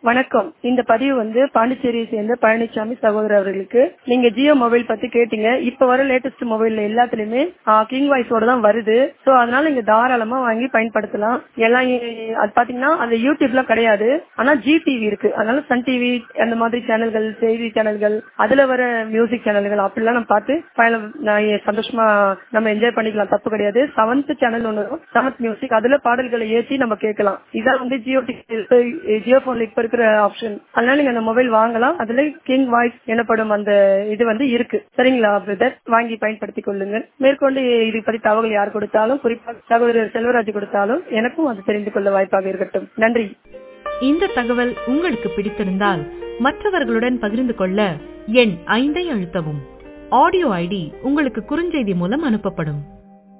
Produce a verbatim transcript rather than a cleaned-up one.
வணக்கம். இந்த பதிவு வந்து பாண்டிச்சேரியை சேர்ந்த பழனிசாமி சகோதரர் அவர்களுக்கு. நீங்க ஜியோ மொபைல் பத்தி கேட்டீங்க. இப்ப வர லேட்டஸ்ட் மொபைல் எல்லாத்துலயுமே கிங் வாய்ஸோட தான் வருது. சோ அதனால நீங்க தாராளமா வாங்கி பயன்படுத்தலாம். எல்லாம் அது பாத்தீங்கன்னா அந்த யூடியூப்ல கிடையாது. ஆனா ஜி டிவி இருக்கு. அதனால சன் டிவி அந்த மாதிரி சேனல்கள், செய்தி சேனல்கள், அதுல வர மியூசிக் சேனல்கள் அப்படிலாம் நம்ம பார்த்து சந்தோஷமா நம்ம என்ஜாய் பண்ணிக்கலாம். தப்பு கிடையாது. செவன்த் சேனல் ஒன்று, செவன்த் மியூசிக், அதுல பாடல்களை ஏற்றி நம்ம கேட்கலாம். இதான் வந்து ஜியோ ஜியோ போன்ல இப்ப இருக்கிற ஆப்ஷன். அதனால நீங்க அந்த மொபைல் வாங்கலாம். அதுல கிங் வாய்ஸ் எனப்படும் அந்த இது வந்து இருக்கு. சரிங்களா பிரதர்? வாங்கி பயன்படுத்திக் கொள்ளுங்கள். மேற்கொண்டு இது பத்தி தகவல் யார் கொடுத்தாலும், குறிப்பாக சகோதரர் செல்வராஜ் கொடுத்தாலும் எனக்கும் அது தெரிந்து கொள்ள வாய்ப்பாக இருக்கட்டும். நன்றி. இந்த தகவல் உங்களுக்கு பிடித்திருந்தால் மற்றவர்களுடன் பகிர்ந்து கொள்ள எண் ஐந்தை அழுத்தவும். ஆடியோ ஐடி உங்களுக்கு குறுஞ்செய்தி மூலம் அனுப்பப்படும்.